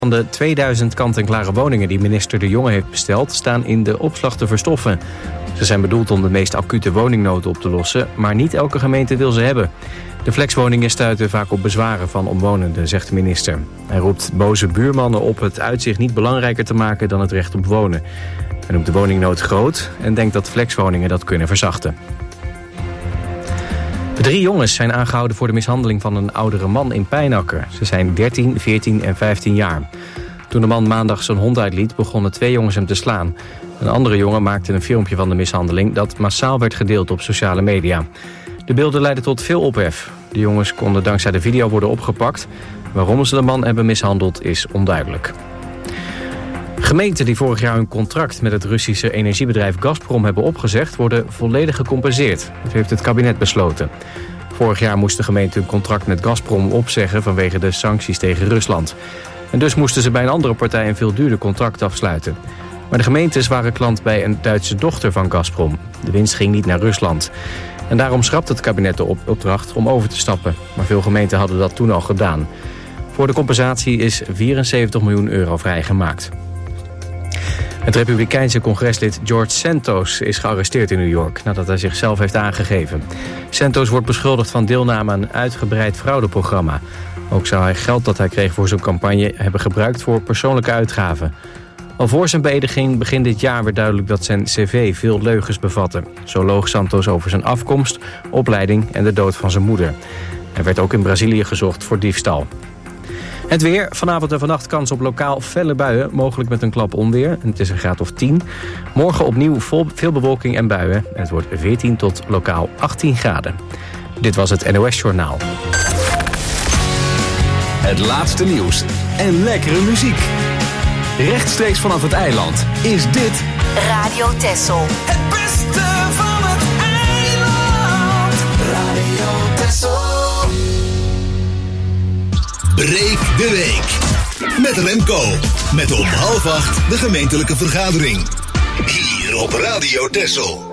Van de 2000 kant-en-klare woningen die minister De Jonge heeft besteld, staan in de opslag te verstoffen. Ze zijn bedoeld om de meest acute woningnood op te lossen, maar niet elke gemeente wil ze hebben. De flexwoningen stuiten vaak op bezwaren van omwonenden, zegt de minister. Hij roept boze buurmannen op het uitzicht niet belangrijker te maken dan het recht op wonen. Hij noemt de woningnood groot en denkt dat flexwoningen dat kunnen verzachten. 3 jongens zijn aangehouden voor de mishandeling van een oudere man in Pijnacker. Ze zijn 13, 14 en 15 jaar. Toen de man maandag zijn hond uitliet, begonnen 2 jongens hem te slaan. Een andere jongen maakte een filmpje van de mishandeling dat massaal werd gedeeld op sociale media. De beelden leidden tot veel ophef. De jongens konden dankzij de video worden opgepakt. Waarom ze de man hebben mishandeld is onduidelijk. Gemeenten die vorig jaar hun contract met het Russische energiebedrijf Gazprom hebben opgezegd, worden volledig gecompenseerd. Dat heeft het kabinet besloten. Vorig jaar moest de gemeente hun contract met Gazprom opzeggen vanwege de sancties tegen Rusland. En dus moesten ze bij een andere partij een veel duurder contract afsluiten. Maar de gemeentes waren klant bij een Duitse dochter van Gazprom. De winst ging niet naar Rusland. En daarom schrapt het kabinet de opdracht om over te stappen. Maar veel gemeenten hadden dat toen al gedaan. Voor de compensatie is 74 miljoen euro vrijgemaakt. Het Republikeinse congreslid George Santos is gearresteerd in New York nadat hij zichzelf heeft aangegeven. Santos wordt beschuldigd van deelname aan een uitgebreid fraudeprogramma. Ook zou hij geld dat hij kreeg voor zijn campagne hebben gebruikt voor persoonlijke uitgaven. Al voor zijn beëdiging begin dit jaar werd duidelijk dat zijn cv veel leugens bevatte. Zo loog Santos over zijn afkomst, opleiding en de dood van zijn moeder. Hij werd ook in Brazilië gezocht voor diefstal. Het weer. Vanavond en vannacht kans op lokaal felle buien, mogelijk met een klap onweer. En het is een graad of 10. Morgen opnieuw veel bewolking en buien. En het wordt 14 tot lokaal 18 graden. Dit was het NOS Journaal. Het laatste nieuws en lekkere muziek. Rechtstreeks vanaf het eiland is dit Radio Texel. Het beste van het eiland. Radio Texel. Breek de week. Met Remco. Met om 7:30 de gemeentelijke vergadering. Hier op Radio Texel.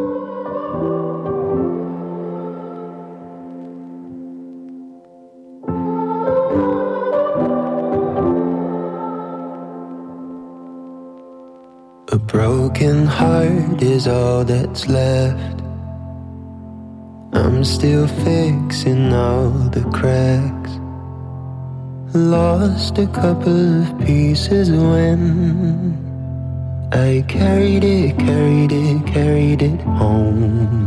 A broken heart is all that's left. I'm still fixing all the cracks. Lost a couple of pieces when I carried it home.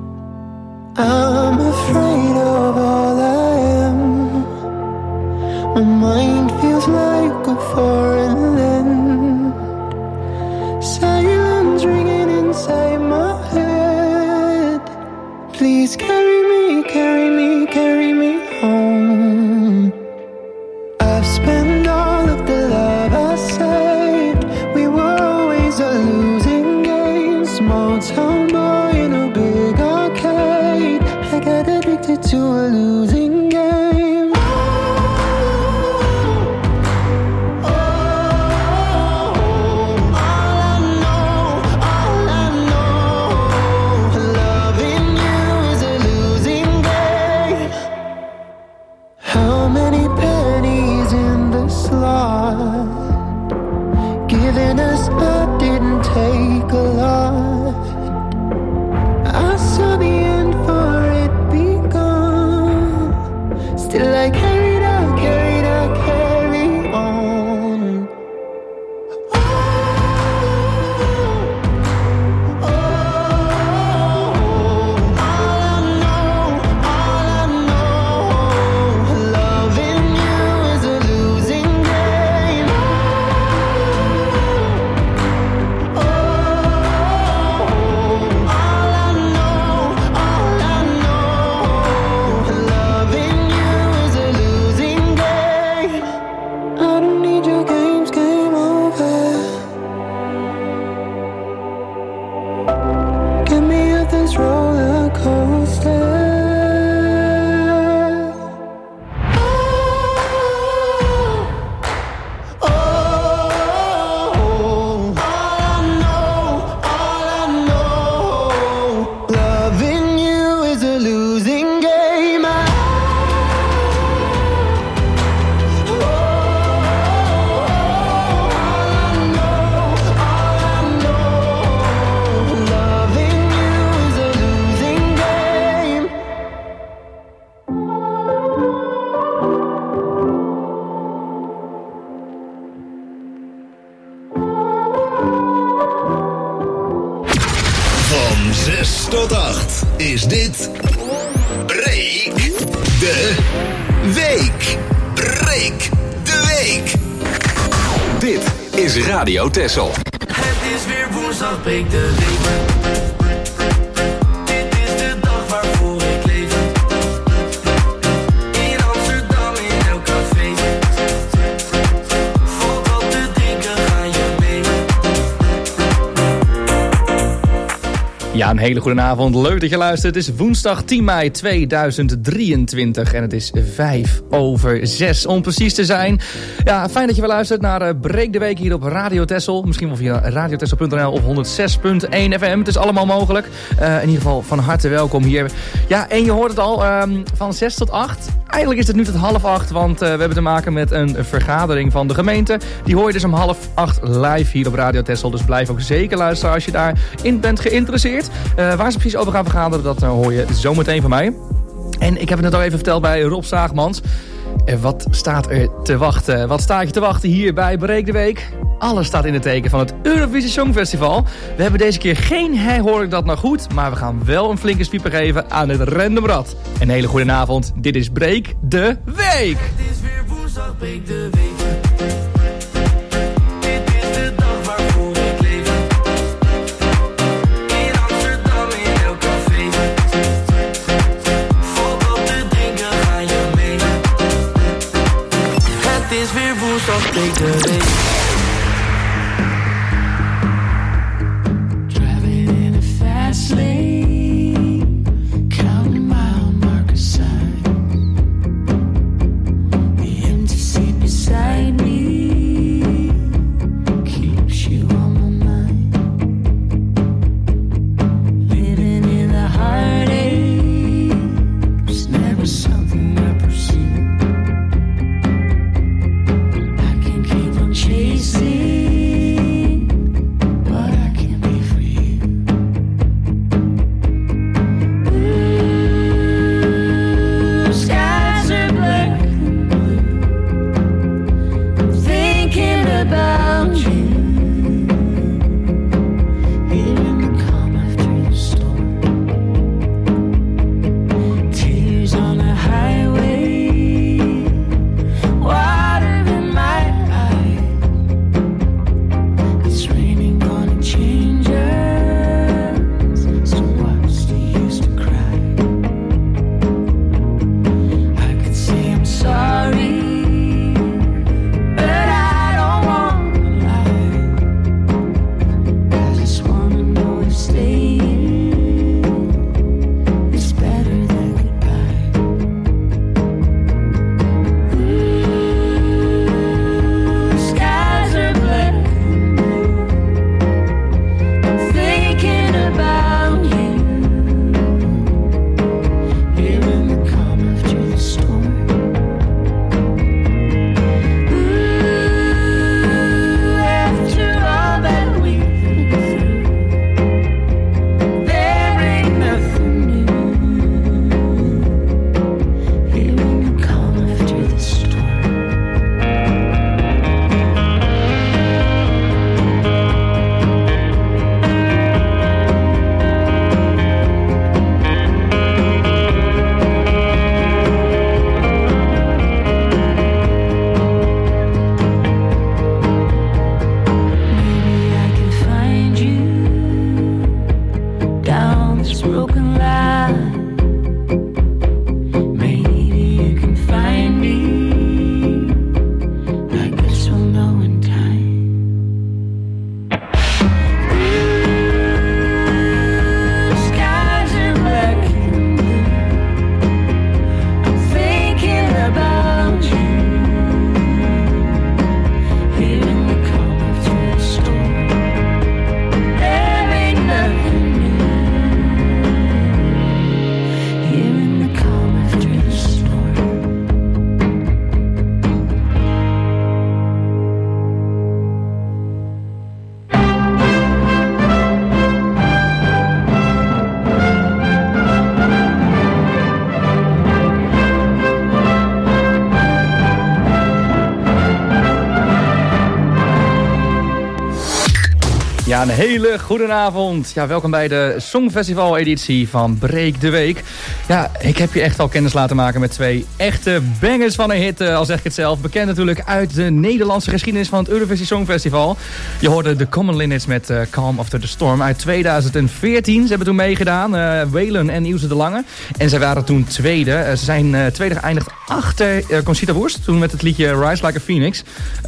I'm afraid of all I am. My mind feels like a foreign land. Silence ringing inside my head. Please carry me home. I've spent all of the love I saved. We were always a losing game. Small town boy in a big arcade. I got addicted to a losing game. tot 8 is dit Breek de Week. Breek de Week. Dit is Radio Texel. Het is weer woensdag, breek de week. Dit is de dag waarvoor ik leef. In Amsterdam, in elk café. Valt wat te drinken, ga je mee. Ja, een hele goede avond. Leuk dat je luistert. Het is woensdag 10 mei 2023 en het is 5:05 om precies te zijn. Ja, fijn dat je weer luistert naar Breek de Week hier op Radio Texel. Misschien wel via radiotexel.nl of 106.1 FM. Het is allemaal mogelijk. In ieder geval van harte welkom hier. Ja, en je hoort het al, van 6 tot 8. Eigenlijk is het nu tot 7:30, want we hebben te maken met een vergadering van de gemeente. Die hoor je dus om 7:30 live hier op Radio Texel. Dus blijf ook zeker luisteren als je daarin bent geïnteresseerd. Waar ze precies over gaan vergaderen, dat hoor je zometeen van mij. En ik heb het net al even verteld bij Rob Zaagmans. Wat staat er te wachten? Wat staat je te wachten hier bij Breek de Week? Alles staat in het teken van het Eurovisie Songfestival. We hebben deze keer geen hoor ik dat nou goed, maar we gaan wel een flinke spieper geven aan het Random Rad. Een hele goede avond. Dit is Breek de Week. Het is weer woensdag, breek de week. Break the week. Driving in a fast lane, counting mile marker signs. The empty seat beside me keeps you on my mind. Living in the heartache was never something I pursued. Chasing what I can be for you. Ooh, skies are black and blue. I'm thinking about you. Here in the calm after the storm. Tears on the highway. Water in my eyes. Change us, so what's the use to cry? I could say I'm sorry, but I don't want to lie. Ja, een hele goede avond. Ja, welkom bij de Songfestival-editie van Breek de Week. Ja, ik heb je echt al kennis laten maken met 2 echte bangers van een hit, al zeg ik het zelf. Bekend natuurlijk uit de Nederlandse geschiedenis van het Eurovisie Songfestival. Je hoorde de Common Linnets met Calm After the Storm uit 2014. Ze hebben toen meegedaan, Waylon en Ilse de Lange. En zij waren toen tweede. Ze zijn tweede geëindigd achter Conchita Wurst, toen met het liedje Rise Like a Phoenix.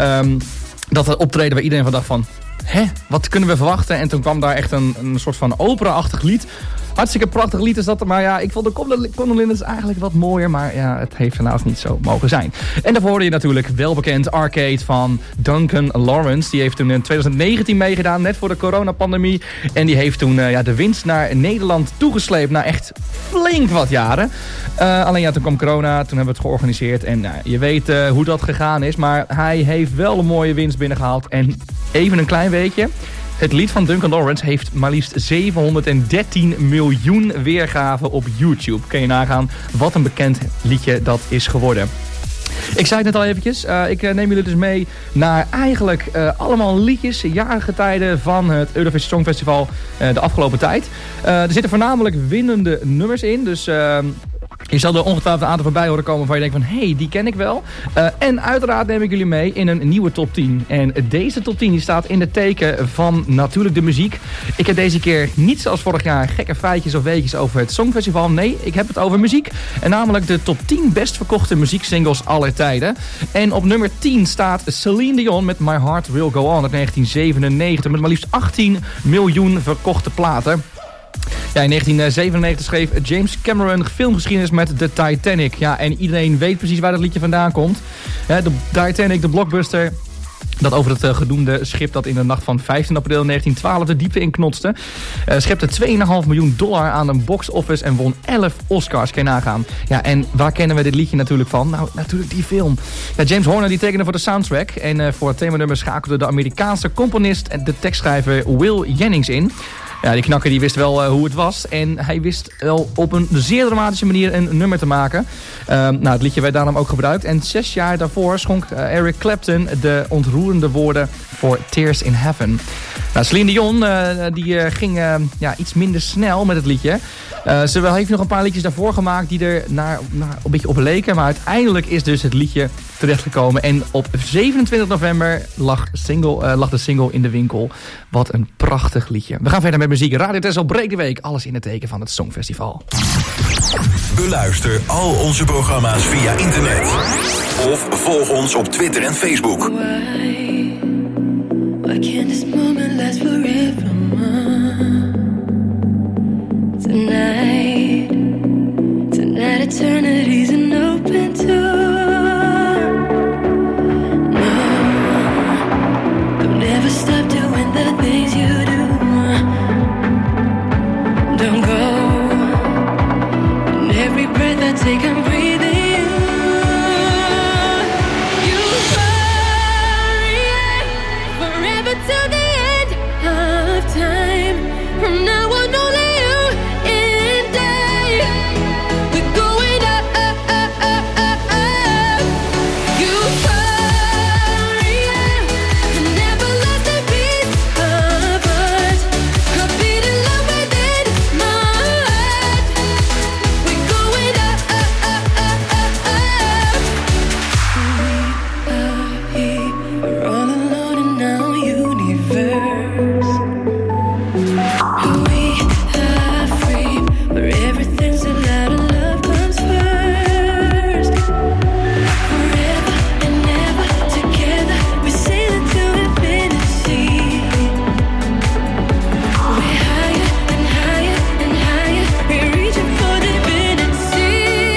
Dat optreden waar iedereen van dacht van... wat kunnen we verwachten? En toen kwam daar echt een soort van opera-achtig lied. Hartstikke prachtig lied is dat. Maar ja, ik vond de Common Linnets eigenlijk wat mooier. Maar ja, het heeft helaas niet zo mogen zijn. En daarvoor hoorde je natuurlijk welbekend Arcade van Duncan Lawrence. Die heeft toen in 2019 meegedaan, net voor de coronapandemie. En die heeft toen de winst naar Nederland toegesleept. Na echt flink wat jaren. Alleen ja, toen kwam corona. Toen hebben we het georganiseerd. En je weet hoe dat gegaan is. Maar hij heeft wel een mooie winst binnengehaald. En even een klein weetje. Het lied van Duncan Lawrence heeft maar liefst 713 miljoen weergaven op YouTube. Kun je nagaan wat een bekend liedje dat is geworden. Ik zei het net al eventjes. Ik neem jullie dus mee naar eigenlijk allemaal liedjes, jarige tijden van het Eurovisie Songfestival de afgelopen tijd. Er zitten voornamelijk winnende nummers in, dus... je zal er ongetwijfeld een aantal voorbij horen komen waar je denkt van... hé, die ken ik wel. En uiteraard neem ik jullie mee in een nieuwe top 10. En deze top 10 die staat in het teken van natuurlijk de muziek. Ik heb deze keer niet zoals vorig jaar gekke feitjes of weetjes over het Songfestival. Nee, ik heb het over muziek. En namelijk de top 10 best verkochte muzieksingles aller tijden. En op nummer 10 staat Celine Dion met My Heart Will Go On uit 1997. Met maar liefst 18 miljoen verkochte platen. Ja, in 1997 schreef James Cameron filmgeschiedenis met The Titanic. Ja, en iedereen weet precies waar dat liedje vandaan komt. De Titanic, de blockbuster... dat over het gedoemde schip dat in de nacht van 15 april 1912 de diepte inknotste. Schepte $2,5 miljoen aan een box office en won 11 Oscars. Kan je nagaan. Ja, en waar kennen we dit liedje natuurlijk van? Nou, natuurlijk die film. Ja, James Horner die tekende voor de soundtrack. En voor het themanummer schakelde de Amerikaanse componist en de tekstschrijver Will Jennings in. Ja, die knakker die wist wel hoe het was. En hij wist wel op een zeer dramatische manier een nummer te maken. Het liedje werd daarom ook gebruikt. En 6 jaar daarvoor schonk Eric Clapton de ontroerende woorden voor Tears in Heaven. Nou, Celine Dion die ging iets minder snel met het liedje. Ze heeft nog een paar liedjes daarvoor gemaakt die er naar een beetje op leken. Maar uiteindelijk is dus het liedje terechtgekomen. En op 27 november lag de single in de winkel. Wat een prachtig liedje. We gaan verder met muziek. Radio Texel Breek de Week. Alles in het teken van het Songfestival. Beluister al onze programma's via internet. Of volg ons op Twitter en Facebook. Why can't this moment last forever? Tonight eternity's an open door. No, don't ever stop doing the things you do. Don't go. And every breath I take, I'm breathing you. You hurry forever till the end of time. From now on, only you and I. We're going up, up, up, up, up, up. You hurry and never lost a piece of us. A beat in love within my heart. We're going up, up, up, up, up, up. We are here, we're all alone in our universe. We are free, where everything's allowed and love comes first. Forever and ever together, we sail into infinity. We're higher and higher and higher, we're reaching for divinity.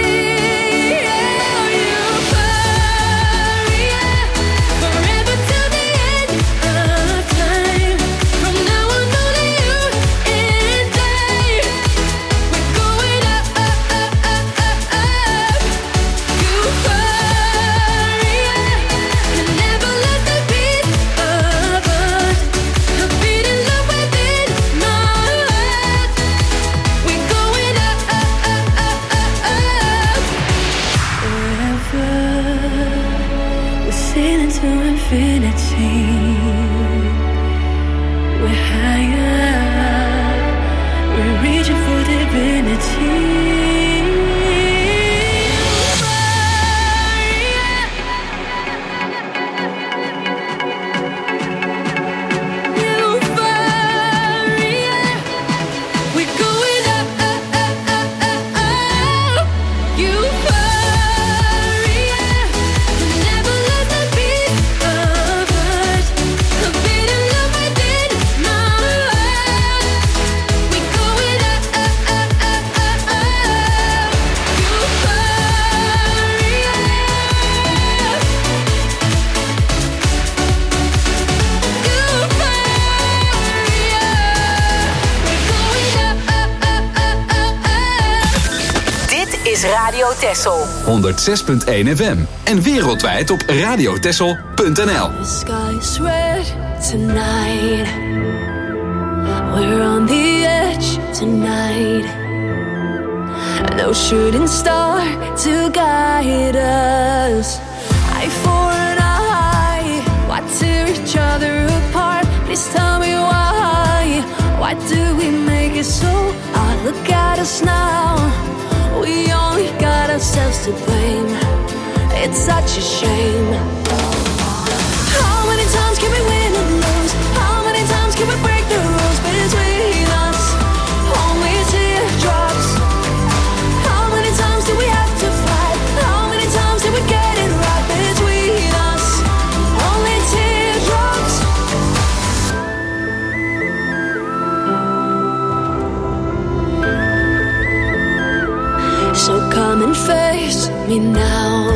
Oh, you hurry forever till the end of time. From now on, only you and I. We're going up, up, up, up, up, up. You hurry and never lost a piece of us. A beat in love within my heart. We're going up, up, up, up, up, up. Forever, we're sailing to infinity. We're high. Radio Texel. 106.1 FM. En wereldwijd op radiotexel.nl. The sky's red tonight. We're on the edge tonight. No shooting star to guide us. Eye for an eye. Why tear each other apart? Please tell me why. Why do we make it so hard? Look at us now. We only got ourselves to blame. It's such a shame. How many times can we win and lose? How many times can we break the rules between us? Only teardrops. How many times do we have to fight? How many times do we get it right between us? Only teardrops. So come and face me now.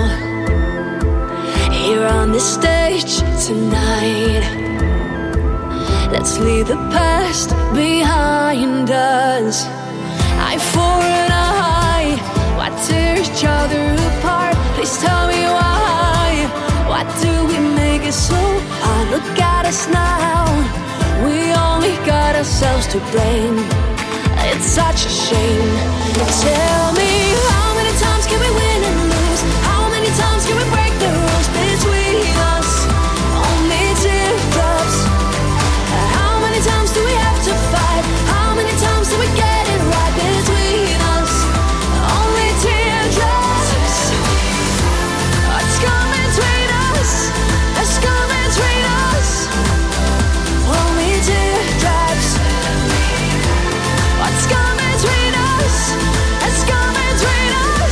Here on this stage tonight. Let's leave the past behind us. Eye for an eye. Why tear each other apart? Please tell me why. Why do we make it so hard? Look at us now. We only got ourselves to blame. It's such a shame. Tell me, how many times can we win and lose? How many times can we break the rules between us? Only teardrops. How many times do we have to fight? How many times do we get it right between us? Only teardrops. What's coming between us? What's coming between us? Only teardrops. What's coming between us? What's coming between us?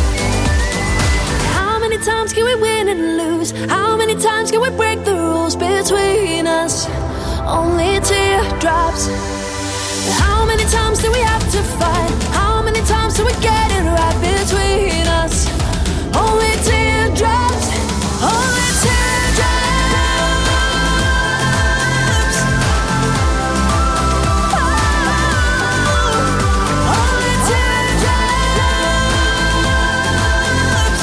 How many times can we win and lose? How many times can we break the rules between us? Only teardrops. How many times do we have to fight? How many times do we get it right between us? Only teardrops. Only teardrops. Only teardrops.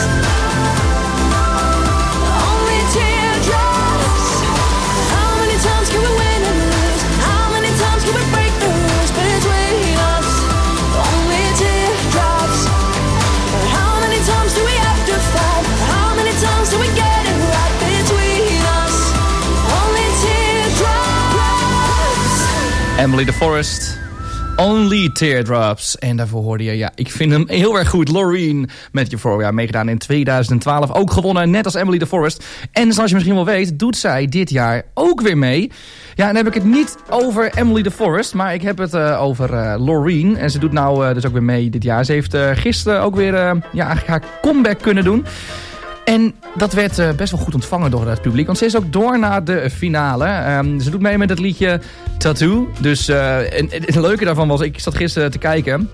Only teardrops. How many times can we win and lose? How many times can we break the rules between us? Only teardrops. How many times do we have to fight? How many times do we get it right between us? Only teardrops. Emily the Forest. Only Teardrops. En daarvoor hoorde je, ja, ik vind hem heel erg goed. Loreen met Euphoria, meegedaan in 2012. Ook gewonnen, net als Emily the Forest. En zoals je misschien wel weet, doet zij dit jaar ook weer mee. Ja, en dan heb ik het niet over Emily the Forest, maar ik heb het over Loreen. En ze doet nou dus ook weer mee dit jaar. Ze heeft gisteren ook weer eigenlijk haar comeback kunnen doen. En dat werd best wel goed ontvangen door het publiek. Want ze is ook door naar de finale. Ze doet mee met het liedje Tattoo. Dus en het leuke daarvan was, ik zat gisteren te kijken.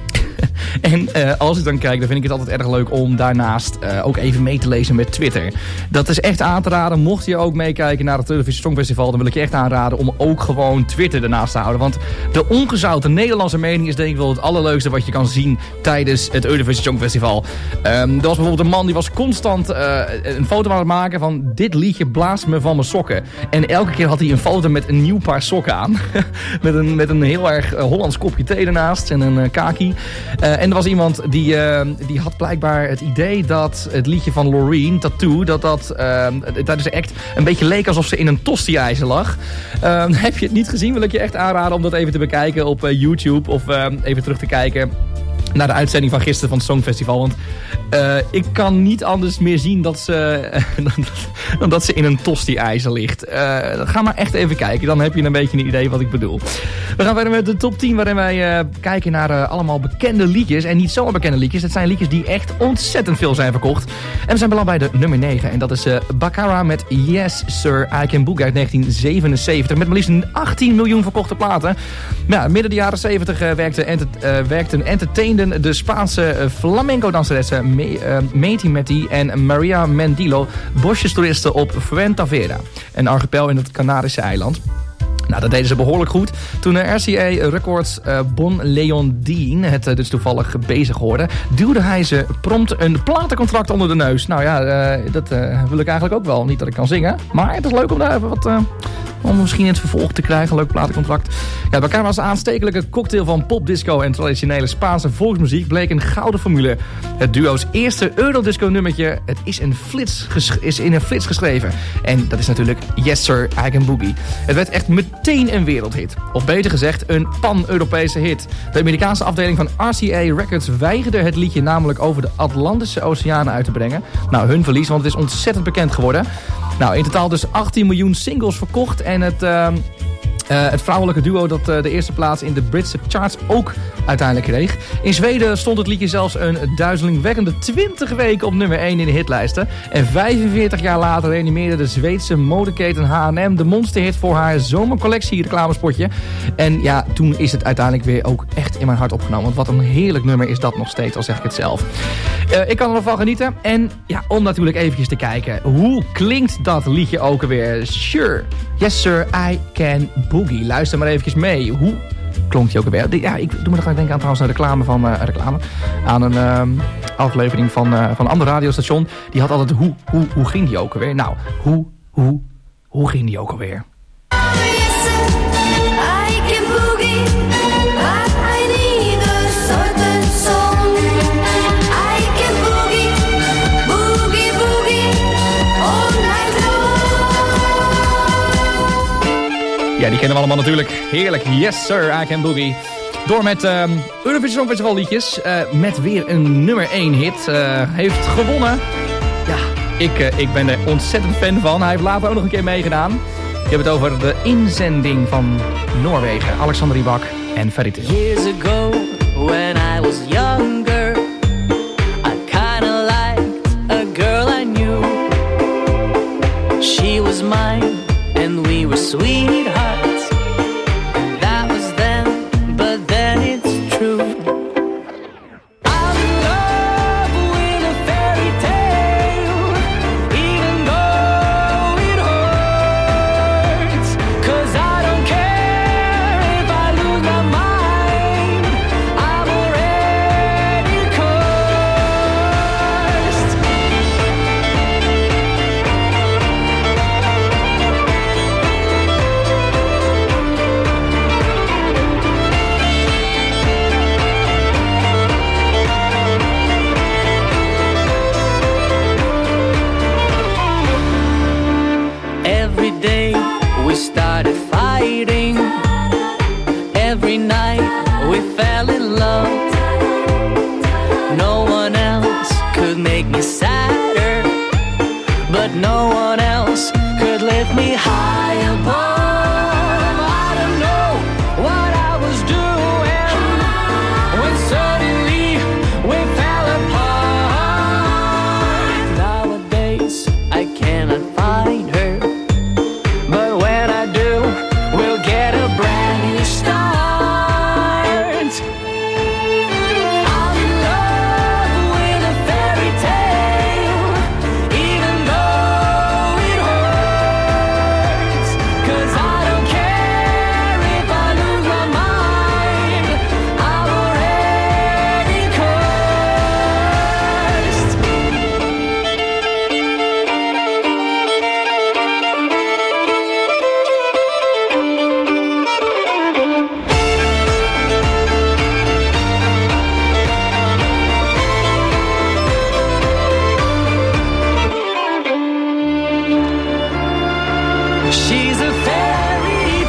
En als ik dan kijk, dan vind ik het altijd erg leuk om daarnaast ook even mee te lezen met Twitter. Dat is echt aan te raden. Mocht je ook meekijken naar het Eurovisie Songfestival, dan wil ik je echt aanraden om ook gewoon Twitter ernaast te houden. Want de ongezouten Nederlandse mening is denk ik wel het allerleukste wat je kan zien tijdens het Eurovisie Songfestival. Er was bijvoorbeeld een man die was constant een foto aan het maken van dit liedje blaast me van mijn sokken. En elke keer had hij een foto met een nieuw paar sokken aan. met een heel erg Hollands kopje thee ernaast en een kaki. En er was iemand die had blijkbaar het idee dat het liedje van Loreen, Tattoo, dat tijdens de act een beetje leek alsof ze in een tosti-ijzer lag. Heb je het niet gezien, wil ik je echt aanraden om dat even te bekijken op YouTube of even terug te kijken naar de uitzending van gisteren van het Songfestival. Want ik kan niet anders meer zien dat dan dat ze in een tosti-ijzer ligt. Ga maar echt even kijken, dan heb je een beetje een idee wat ik bedoel. We gaan verder met de top 10 waarin wij kijken naar allemaal bekende liedjes. En niet zomaar bekende liedjes, het zijn liedjes die echt ontzettend veel zijn verkocht. En we zijn beland bij de nummer 9 en dat is Baccara met Yes Sir I Can Boogie uit 1977. Met maar liefst 18 miljoen verkochte platen. Ja, midden de jaren 70 werkten entertainende de Spaanse flamenco-danseressen Meti Meti en Maria Mendilo bosjestoeristen op Fuerteventura, een archipel in het Canarische eiland. Nou, dat deden ze behoorlijk goed. Toen RCA Records Bon Leondine het dus toevallig bezig hoorde, duwde hij ze prompt een platencontract onder de neus. Nou ja, dat wil ik eigenlijk ook wel. Niet dat ik kan zingen, maar het is leuk om daar even wat... om misschien in het vervolg te krijgen, een leuk platencontract. Ja, bij elkaar was een aanstekelijke cocktail van pop, disco en traditionele Spaanse volksmuziek bleek een gouden formule. Het duo's eerste Eurodisco nummertje, het is in een flits geschreven. En dat is natuurlijk Yes Sir, I Can Boogie. Het werd echt meteen een wereldhit. Of beter gezegd, een pan-Europese hit. De Amerikaanse afdeling van RCA Records weigerde het liedje namelijk over de Atlantische Oceanen uit te brengen. Nou, hun verlies, want het is ontzettend bekend geworden. Nou, in totaal dus 18 miljoen singles verkocht. En het vrouwelijke duo dat de eerste plaats in de Britse charts ook uiteindelijk kreeg. In Zweden stond het liedje zelfs een duizelingwekkende 20 weken op nummer 1 in de hitlijsten. En 45 jaar later reanimeerde de Zweedse modeketen H&M de monsterhit voor haar zomercollectie reclamespotje. En ja, toen is het uiteindelijk weer ook echt in mijn hart opgenomen. Want wat een heerlijk nummer is dat nog steeds, al zeg ik het zelf. Ik kan ervan genieten. En ja, om natuurlijk eventjes te kijken, hoe klinkt dat liedje ook alweer? Sure, Yes Sir, I Can Boogie. Luister maar eventjes mee. Hoe klonk die ook alweer? Ja, ik doe me nog denken aan trouwens aan een aflevering van een ander radiostation. Die had altijd hoe ging die ook alweer? Nou, hoe ging die ook alweer? Ja, die kennen we allemaal natuurlijk. Heerlijk. Yes Sir, I Can Boogie. Door met Eurovision Songfestival liedjes. Met weer een nummer 1 hit. Heeft gewonnen. Ja, ik ben er ontzettend fan van. Hij heeft later ook nog een keer meegedaan. Ik heb het over de inzending van Noorwegen. Alexander Rybak en Fairy Tale. Years ago, when I was younger, I kinda liked a girl I knew. She was mine and we were sweethearts. That was then, but then it's true. I'm in love with a fairy tale, even though it hurts. 'Cause I don't care if I lose my mind, I'm already cursed. Every day we started fighting. Every night we fell in love. No one else could make me sadder, but no one else could lift me high above. I don't know what I was doing when suddenly we fell apart. Nowadays I cannot find her, but when I do, we'll get a brand new start. I'm in love with a fairy tale, even though it hurts. 'Cause I don't care if I lose my mind, I'm already cursed. She's a fairy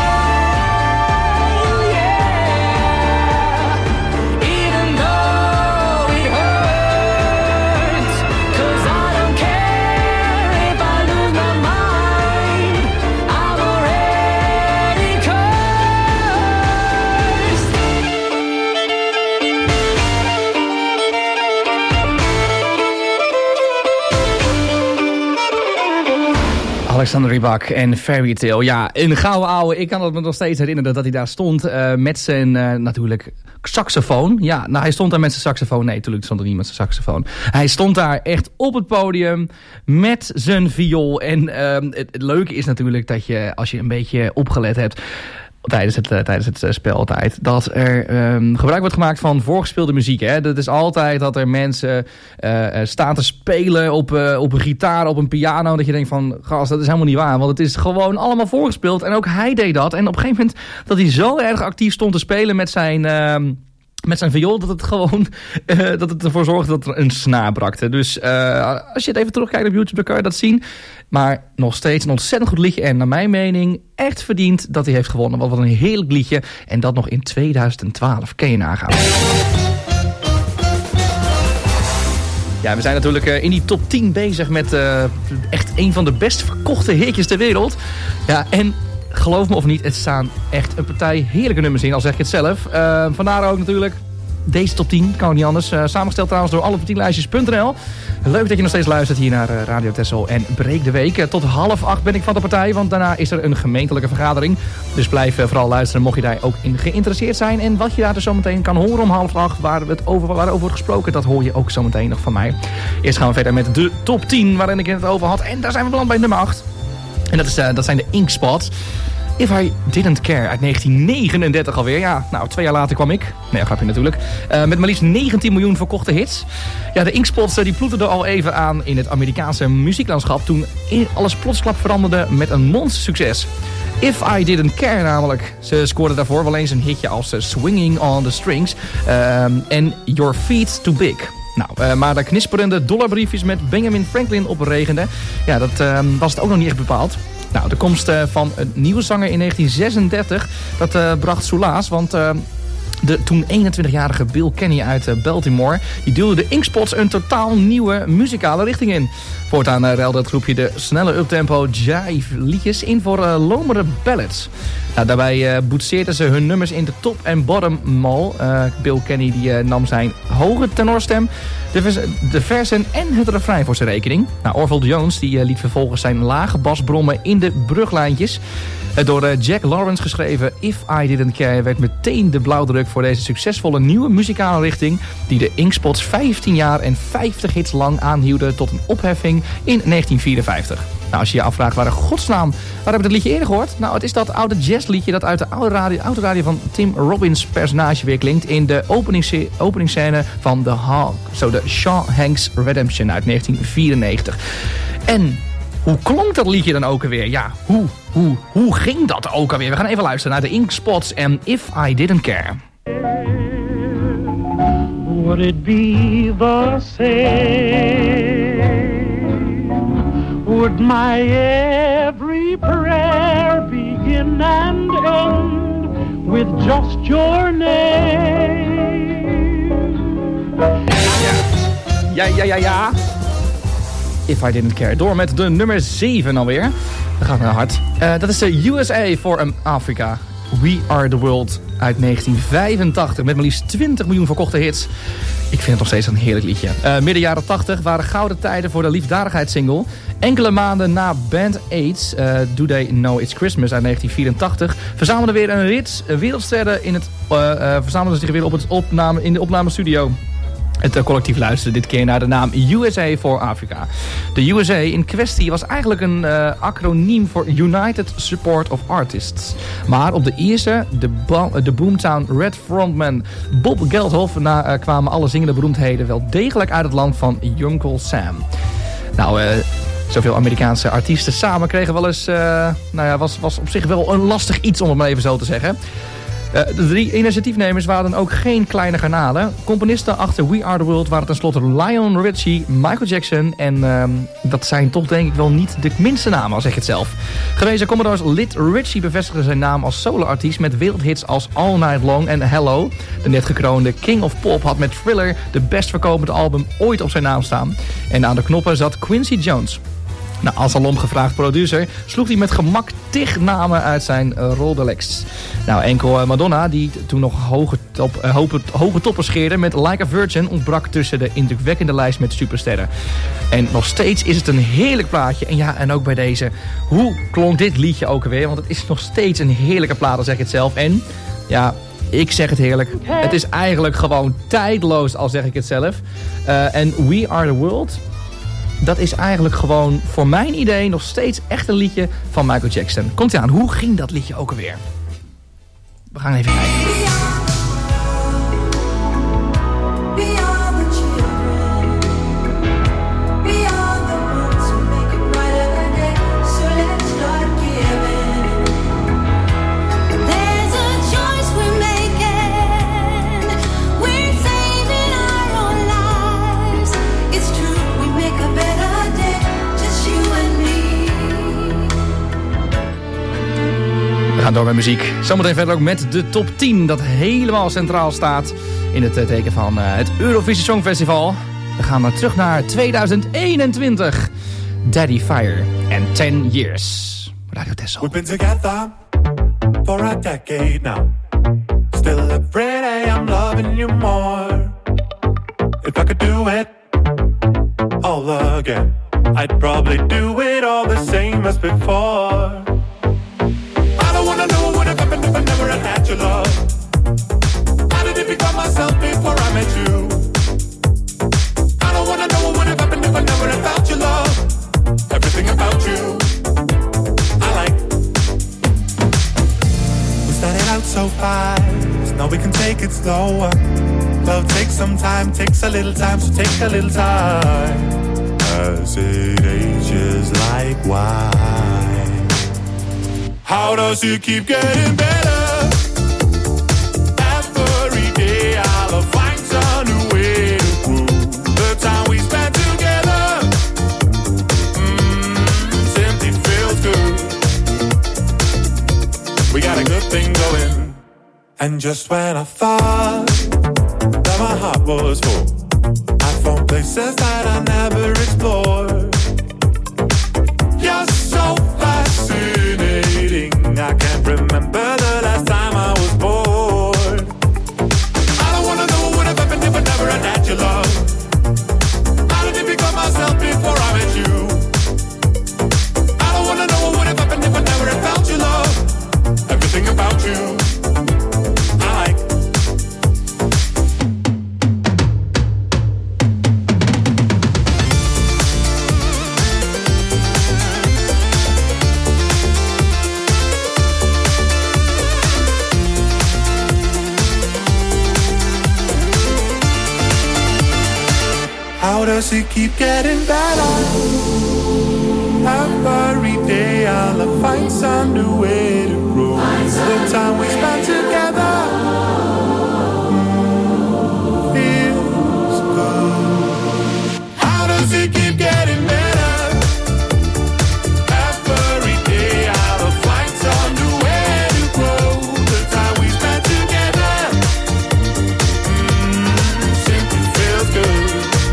tale, yeah, even though it hurts. 'Cause I don't care if I lose my mind, I'm already cursed. Alexander Rybak en Fairy Tale. Ja, een gouden ouwe. Ik kan het me nog steeds herinneren dat hij daar stond met zijn natuurlijk saxofoon. Ja, nou hij stond daar met zijn saxofoon. Nee, natuurlijk stond er niet met zijn saxofoon. Hij stond daar echt op het podium met zijn viool. En het leuke is natuurlijk dat je, als je een beetje opgelet hebt tijdens het spel altijd, dat er gebruik wordt gemaakt van voorgespeelde muziek. Hè? Dat is altijd dat er mensen staan te spelen op een gitaar, op een piano. Dat je denkt van, gast, dat is helemaal niet waar. Want het is gewoon allemaal voorgespeeld. En ook hij deed dat. En op een gegeven moment dat hij zo erg actief stond te spelen met zijn viool, dat het gewoon dat het ervoor zorgde dat er een snaar brakte. Dus als je het even terugkijkt op YouTube, dan kan je dat zien. Maar nog steeds een ontzettend goed liedje. En naar mijn mening echt verdiend dat hij heeft gewonnen. Wat een heerlijk liedje. En dat nog in 2012. Kun je nagaan. Ja, we zijn natuurlijk in die top 10 bezig met echt een van de best verkochte hitjes ter wereld. Ja, en geloof me of niet, het staan echt een partij heerlijke nummers in, al zeg ik het zelf. Vandaar ook natuurlijk deze top 10, kan ook niet anders. Samengesteld trouwens door alletop10lijstjes.nl. Leuk dat je nog steeds luistert hier naar Radio Texel en Breek de Week. Tot 7:30 ben ik van de partij, want daarna is er een gemeentelijke vergadering. Dus blijf vooral luisteren, mocht je daar ook in geïnteresseerd zijn. En wat je daar dus zometeen kan horen om 7:30, waarover wordt gesproken, dat hoor je ook zometeen nog van mij. Eerst gaan we verder met de top 10, waarin ik het over had. En daar zijn we beland bij nummer 8. En dat zijn de Ink Spots. If I Didn't Care uit 1939 alweer. Ja, nou, 2 jaar later kwam ik. Nee, grapje natuurlijk. Met maar liefst 19 miljoen verkochte hits. Ja, de Ink Spots die ploeterden al even aan in het Amerikaanse muzieklandschap toen alles plotsklap veranderde met een monstersucces. If I Didn't Care namelijk. Ze scoorden daarvoor wel eens een hitje als Swinging on the Strings en Your Feet Too Big. Nou, maar de knisperende dollarbriefjes met Benjamin Franklin opregenden, ja, dat was het ook nog niet echt bepaald. Nou, de komst van een nieuwe zanger in 1936, dat bracht soelaas, want de toen 21-jarige Bill Kenny uit Baltimore, die duwde de Ink Spots een totaal nieuwe muzikale richting in. Voortaan ruilde het groepje de snelle uptempo jive liedjes in voor lomere ballads. Nou, daarbij boetseerden ze hun nummers in de top en bottom mall. Bill Kenny die, nam zijn hoge tenorstem, de versen en het refrein voor zijn rekening. Nou, Orville Jones die, liet vervolgens zijn lage bas brommen in de bruglijntjes. Door Jack Lawrence geschreven If I Didn't Care werd meteen de blauwdruk voor deze succesvolle nieuwe muzikale richting die de Ink Spots 15 jaar en 50 hits lang aanhielden tot een opheffing in 1954. Nou, als je je afvraagt waar in godsnaam, waar heb ik dat liedje eerder gehoord? Nou, het is dat oude jazzliedje dat uit de oude radio van Tim Robbins personage weer klinkt in de openingsscène van de Shaw Hanks Redemption uit 1994. En hoe klonk dat liedje dan ook alweer? Ja, hoe ging dat ook alweer? We gaan even luisteren naar de Ink Spots en If I Didn't Care. Would it be the same? Would my every prayer begin and end with just your name? Ja. If I Didn't Care. Door met de nummer 7 alweer. Dat gaat naar hard. Dat is de USA for Africa. We Are The World uit 1985 met maar liefst 20 miljoen verkochte hits. Ik vind het nog steeds een heerlijk liedje. Midden jaren 80 waren gouden tijden voor de liefdadigheidssingle. Enkele maanden na Band Aids, Do They Know It's Christmas uit 1984... verzamelden weer een rits wereldsterren verzamelden zich weer in de opnamestudio. Het collectief luisterde dit keer naar de naam USA for Africa. De USA in kwestie was eigenlijk een acroniem voor United Support of Artists. Maar op de Ierse, de Boomtown Red frontman Bob Geldof kwamen alle zingende beroemdheden wel degelijk uit het land van Uncle Sam. Nou, zoveel Amerikaanse artiesten samen kregen wel eens, was op zich wel een lastig iets om het maar even zo te zeggen. De 3 initiatiefnemers waren dan ook geen kleine garnalen. Componisten achter We Are The World waren tenslotte Lionel Richie, Michael Jackson en dat zijn toch denk ik wel niet de minste namen, al zeg ik het zelf. Gewezen Commodores Lid Richie bevestigde zijn naam als solo-artiest met wereldhits als All Night Long en Hello. De net gekroonde King of Pop had met Thriller de best verkopende album ooit op zijn naam staan. En aan de knoppen zat Quincy Jones. Nou, als alom gevraagd producer sloeg hij met gemak 10 namen uit zijn Rolodex. Nou, enkel Madonna, die toen nog hoge toppen scheerde met Like a Virgin, ontbrak tussen de indrukwekkende lijst met supersterren. En nog steeds is het een heerlijk plaatje. En ja, en ook bij deze. Hoe klonk dit liedje ook alweer? Want het is nog steeds een heerlijke plaat, al zeg ik het zelf. En ja, ik zeg het heerlijk. Het is eigenlijk gewoon tijdloos, al zeg ik het zelf. En We Are The World, dat is eigenlijk gewoon voor mijn idee nog steeds echt een liedje van Michael Jackson. Komt ie aan, hoe ging dat liedje ook alweer? We gaan even kijken. We gaan door met muziek. Zometeen verder ook met de top 10 dat helemaal centraal staat in het teken van het Eurovisie Songfestival. We gaan terug naar 2021. Daddy Fire en 10 Years. Radio Tessel. We've been together for a decade now. Still every day I'm loving you more. If I could do it all again, I'd probably do it all the same as before. I don't wanna know what would have happened if I never had had your love. How did it become myself before I met you? I don't wanna know what would have happened if I never had felt your love. Everything about you, I like. We started out so fast, now we can take it slower. Love takes some time, takes a little time, so take a little time. As it ages like wine. How does it keep getting better? Every day I'll find some new way to prove the time we spent together. Simply feels good. We got a good thing going. And just when I thought that my heart was full, I found places that I never explored. You're so fascinating, I can't remember the last time I was bored. I don't wanna know what would have happened if I never had your love. How did it become myself before I met you? I don't wanna know what would have happened if I never had felt your love. Everything about you, I like. How does it keep getting better? Every day I'll find some new way to grow. The time we spent together feels good. How does it keep getting better? Every day I'll find some new way to grow. The time we spent together simply feels good.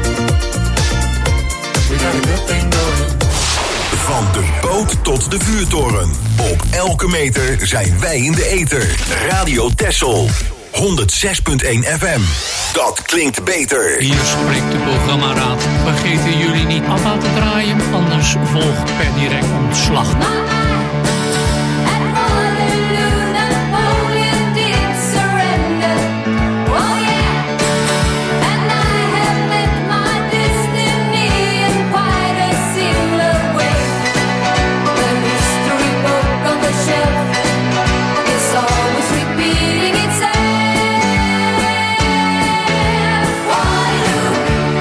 We got a good thing going. Van de boot tot de vuurtoren. Op elke meter zijn wij in de ether. Radio Tessel. 106.1 FM. Dat klinkt beter. Hier spreekt de programmaraad. Vergeten jullie niet af aan te draaien, anders volgt per direct ontslag.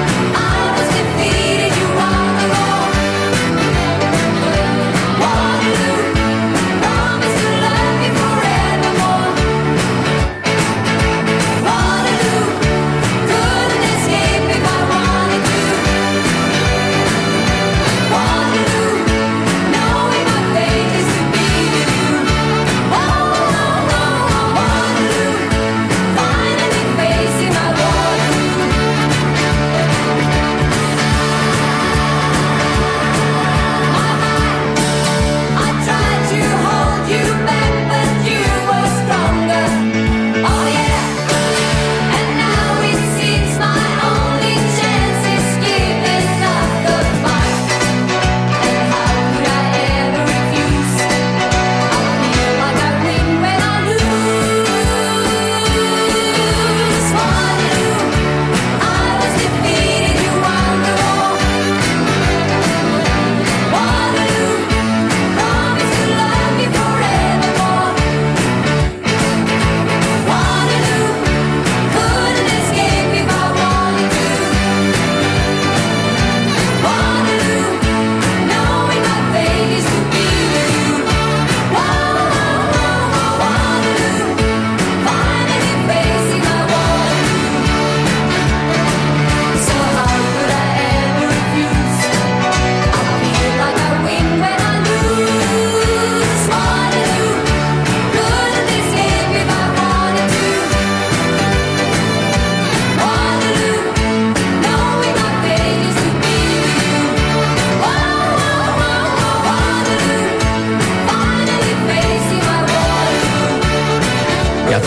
Defeated, you are alone.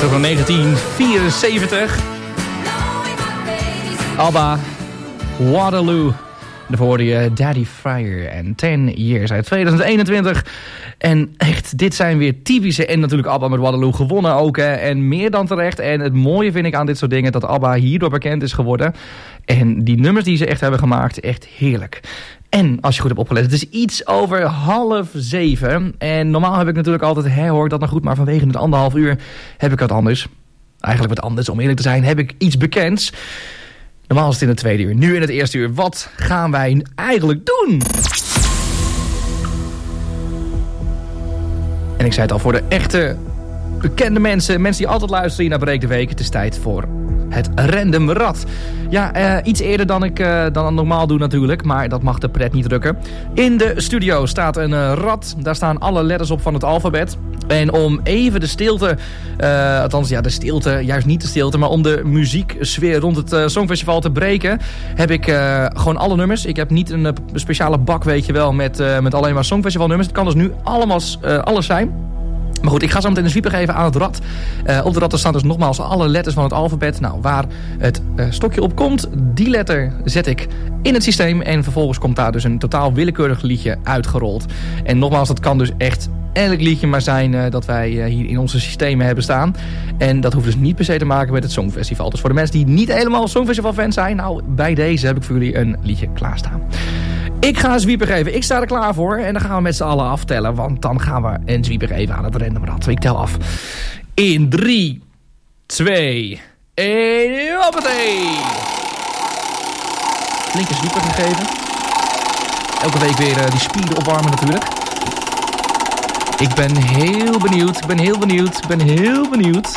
terug naar 1974. ABBA, Waterloo. Daarvoor hoorde je Daddy Fryer en 10 Years uit 2021. En echt, dit zijn weer typische. En natuurlijk ABBA met Waterloo gewonnen ook. Hè. En meer dan terecht. En het mooie vind ik aan dit soort dingen, dat ABBA hierdoor bekend is geworden. En die nummers die ze echt hebben gemaakt, echt heerlijk. En als je goed hebt opgelet, het is iets over 6:30. En normaal heb ik natuurlijk altijd, hoor ik dat nou goed, maar vanwege het 1,5 uur heb ik wat anders. Eigenlijk wat anders, om eerlijk te zijn, heb ik iets bekends. Normaal is het in het 2e uur, nu in het 1e uur. Wat gaan wij eigenlijk doen? En ik zei het al, voor de echte bekende mensen die altijd luisteren hier naar Breek de Week. Het is tijd voor het Random Rad. Ja, iets eerder dan normaal doe natuurlijk, maar dat mag de pret niet drukken. In de studio staat een rad, daar staan alle letters op van het alfabet. En om even de stilte, althans ja, de stilte, juist niet de stilte, maar om de muzieksfeer rond het Songfestival te breken, heb ik gewoon alle nummers. Ik heb niet een speciale bak, weet je wel, met alleen maar Songfestival nummers. Het kan dus nu allemaal alles zijn. Maar goed, ik ga zo meteen een zwieper geven aan het rad. Op de rad staan dus nogmaals alle letters van het alfabet. Nou, waar het stokje op komt, die letter zet ik in het systeem. En vervolgens komt daar dus een totaal willekeurig liedje uitgerold. En nogmaals, dat kan dus echt elk liedje maar zijn dat wij hier in onze systemen hebben staan. En dat hoeft dus niet per se te maken met het Songfestival. Dus voor de mensen die niet helemaal Songfestival-fan zijn, nou, bij deze heb ik voor jullie een liedje klaarstaan. Ik ga een zwieper geven. Ik sta er klaar voor. En dan gaan we met z'n allen aftellen. Want dan gaan we een zwieper geven aan het randomrad. Ik tel af. In 3, 2, 1. Hoppatee. Flinke zwieper gegeven. Elke week weer die spieren opwarmen natuurlijk. Ik ben heel benieuwd.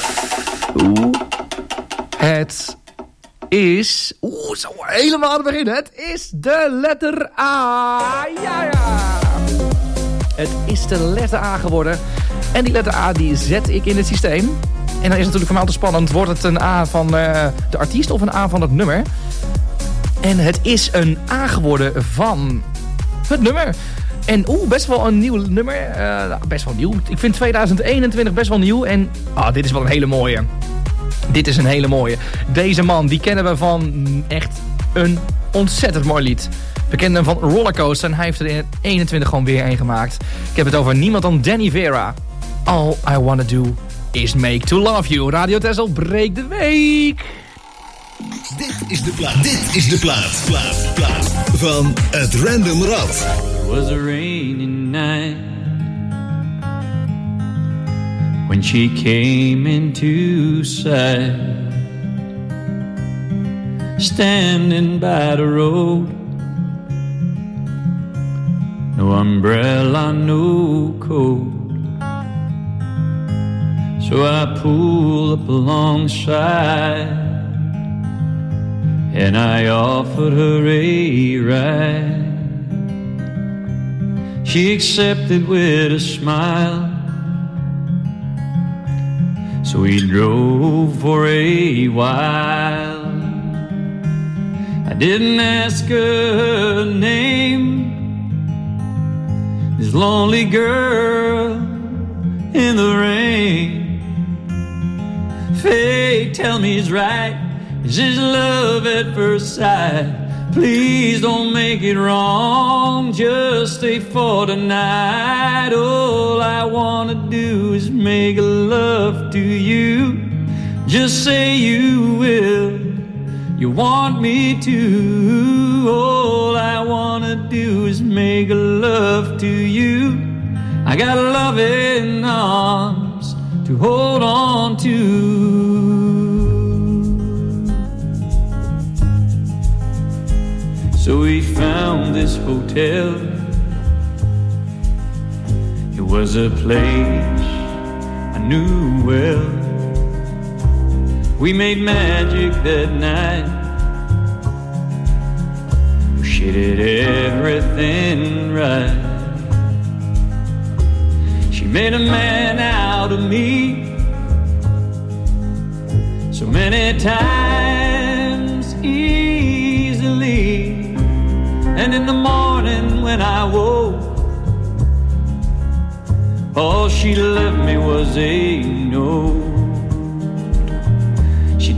Het is... zo helemaal aan het begin. Het is de letter A. Ja. Het is de letter A geworden. En die letter A die zet ik in het systeem. En dan is het natuurlijk voor mij altijd spannend. Wordt het een A van de artiest of een A van het nummer? En het is een A geworden van het nummer. En best wel een nieuw nummer. Best wel nieuw. Ik vind 2021 best wel nieuw. En dit is wel een hele mooie. Dit is een hele mooie. Deze man, die kennen we van echt een ontzettend mooi lied. We kennen hem van Rollercoaster en hij heeft er in het 21 gewoon weer een gemaakt. Ik heb het over niemand dan Danny Vera. All I Wanna Do Is Make To Love You. Radio Texel, Breek de Week. Dit is de plaat van het Random Rad. It was a rainy night when she came into sight, standing by the road, no umbrella, no coat. So I pulled up alongside and I offered her a ride. She accepted with a smile, so we drove for a while. I didn't ask her name, this lonely girl in the rain. Fate, tell me it's right, is this love at first sight? Please don't make it wrong, just stay for the night. All I wanna do is make love to you. Just say you will, you want me to. All I wanna do is make love to you. I got loving arms to hold on to. So we found this hotel. It was a place I knew well. We made magic that night. She did everything right. She made a man out of me so many times easily. And in the morning when I woke, all she left me was a note.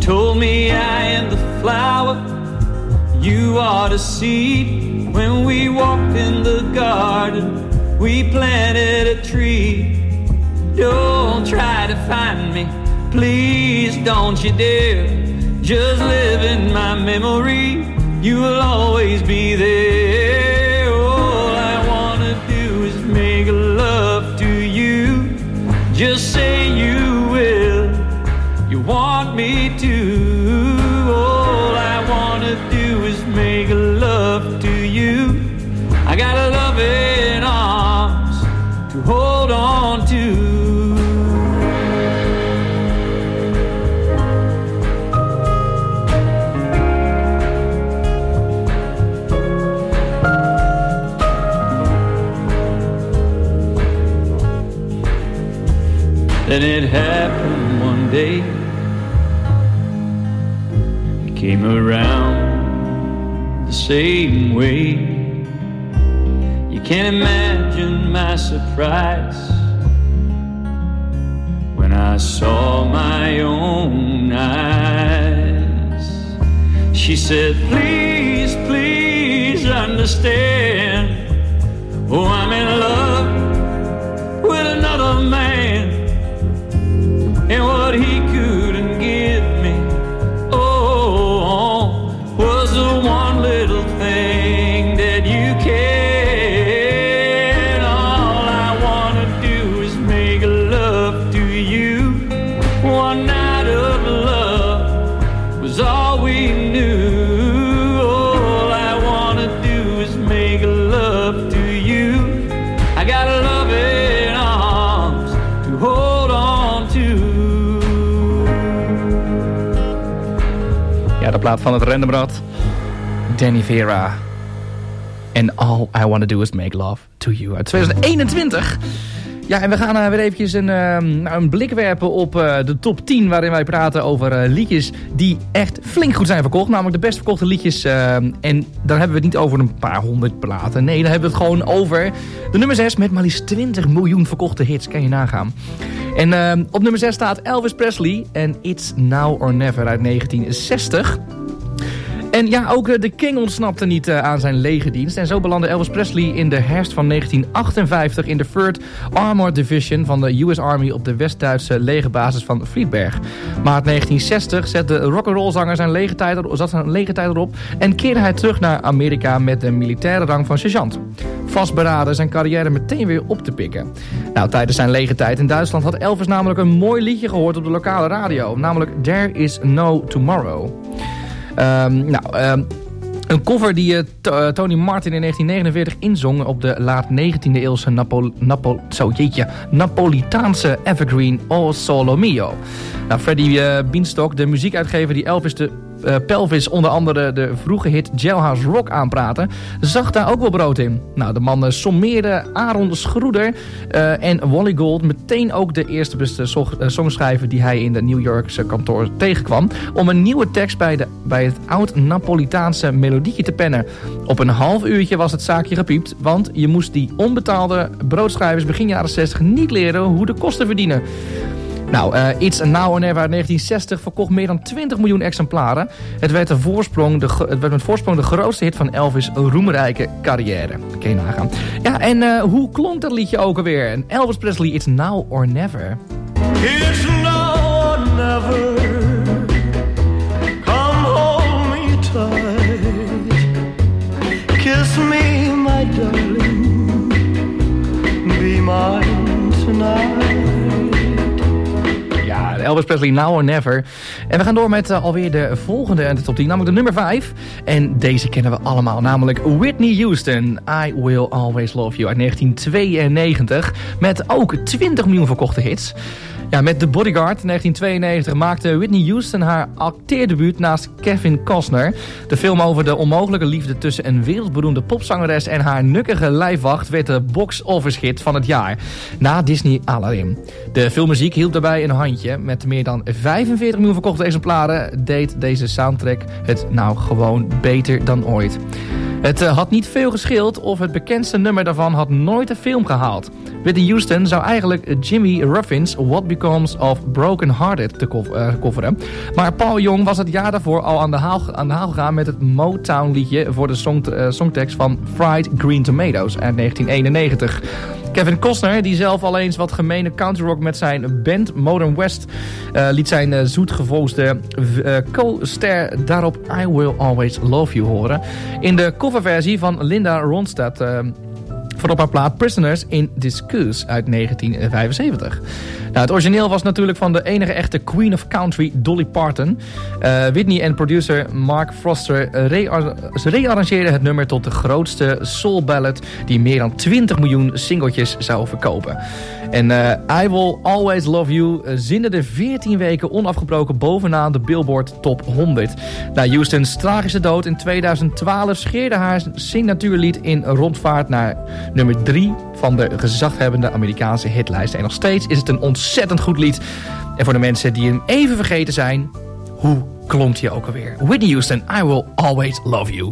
told me I am the flower, you are the seed. When we walked in the garden, we planted a tree. Don't try to find me, please don't you dare. Just live in my memory, you will always be there. All I wanna do is make love to you. Just say you will, you want me to. All I wanna do is make love to you. I got a loving arms to hold on to. Then it happened one day, it came around the same way. You can't imagine my surprise when I saw my own eyes. She said, please, please understand, oh, I'm in love with another man. And what he couldn't give me, oh, was the one little thing that you can. All I wanna do is make love to you. One night of love was all we knew. All I wanna do is make love to you. I got love in arms to hold on to. Ja, de plaat van het Randomrad. Danny Vera. And All I Wanna Do Is Make Love To You. Uit 2021. Ja, en we gaan weer eventjes een blik werpen op de top 10... waarin wij praten over liedjes die echt flink goed zijn verkocht. Namelijk de best verkochte liedjes. En dan hebben we het niet over een paar honderd platen. Nee, dan hebben we het gewoon over de nummer 6... met maar liefst 20 miljoen verkochte hits. Kan je nagaan. En op nummer 6 staat Elvis Presley en It's Now or Never uit 1960... En ja, ook de King ontsnapte niet aan zijn legerdienst. En zo belandde Elvis Presley in de herfst van 1958 in de 3rd Armored Division van de US Army op de West-Duitse legerbasis van Friedberg. Maart 1960 zette de rock'n'roll zanger zijn legertijd erop en keerde hij terug naar Amerika met de militaire rang van sergeant. Vastberaden zijn carrière meteen weer op te pikken. Nou, tijdens zijn legertijd in Duitsland had Elvis namelijk een mooi liedje gehoord op de lokale radio. Namelijk There Is No Tomorrow. Een cover die Tony Martin in 1949 inzong op de laat 19e eeuwse Napolitaanse evergreen O Solo Mio. Nou, Freddie Beanstalk, de muziekuitgever die Pelvis onder andere de vroege hit Jailhouse Rock aanpraten, zag daar ook wel brood in. Nou, de man sommeerde Aaron Schroeder en Wally Gold meteen ook de eerste beste songschrijver die hij in de New Yorkse kantoor tegenkwam, om een nieuwe tekst bij het oud-Napolitaanse melodietje te pennen. Op een half uurtje was het zaakje gepiept, want je moest die onbetaalde broodschrijvers begin jaren 60 niet leren hoe de kosten verdienen. Nou, It's Now or Never uit 1960 verkocht meer dan 20 miljoen exemplaren. Het werd met voorsprong de grootste hit van Elvis' roemrijke carrière. Kun je nagaan. Ja, en hoe klonk dat liedje ook alweer? En Elvis Presley, It's Now or Never. It's now or never. Come hold me tight. Kiss me, my darling. Be mine tonight. Elvis Presley, Now or Never. En we gaan door met alweer de volgende en de top 10, namelijk de nummer 5. En deze kennen we allemaal, namelijk Whitney Houston, I Will Always Love You uit 1992. Met ook 20 miljoen verkochte hits. Ja, met The Bodyguard in 1992 maakte Whitney Houston haar acteerdebuut naast Kevin Costner. De film over de onmogelijke liefde tussen een wereldberoemde popzangeres en haar nukkige lijfwacht werd de box-office hit van het jaar. Na Disney Aladdin. De filmmuziek hielp daarbij een handje. Met meer dan 45 miljoen verkochte exemplaren deed deze soundtrack het nou gewoon beter dan ooit. Het had niet veel gescheeld of het bekendste nummer daarvan had nooit een film gehaald. Whitney Houston zou eigenlijk Jimmy Ruffin's What Becomes of Broken Hearted coveren. Maar Paul Young was het jaar daarvoor al aan de haal gegaan met het Motown liedje voor de songtekst van Fried Green Tomatoes uit 1991. Kevin Costner, die zelf al eens wat gemene countryrock met zijn band Modern West, liet zijn zoetgevoelsde co-ster daarop I Will Always Love You horen. In de coverversie van Linda Ronstadt voor op haar plaat Prisoners in Disguise uit 1975. Nou, het origineel was natuurlijk van de enige echte Queen of Country, Dolly Parton. Whitney en producer Mark Foster rearrangeerden het nummer tot de grootste soul ballad die meer dan 20 miljoen singeltjes zou verkopen. En I Will Always Love You zinderde 14 weken onafgebroken bovenaan de Billboard Top 100. Na Houston's tragische dood in 2012 scheerde haar signatuurlied in rondvaart naar nummer 3 van de gezaghebbende Amerikaanse hitlijsten. En nog steeds is het een ontzettend goed lied. En voor de mensen die hem even vergeten zijn, hoe klonk hij ook alweer? Whitney Houston, I Will Always Love You.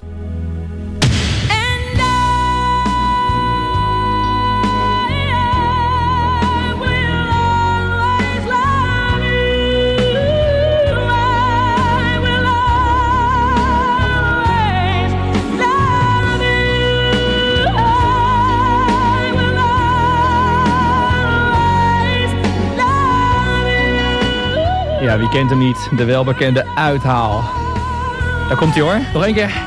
Ja, wie kent hem niet? De welbekende uithaal. Daar komt hij hoor. Nog één keer.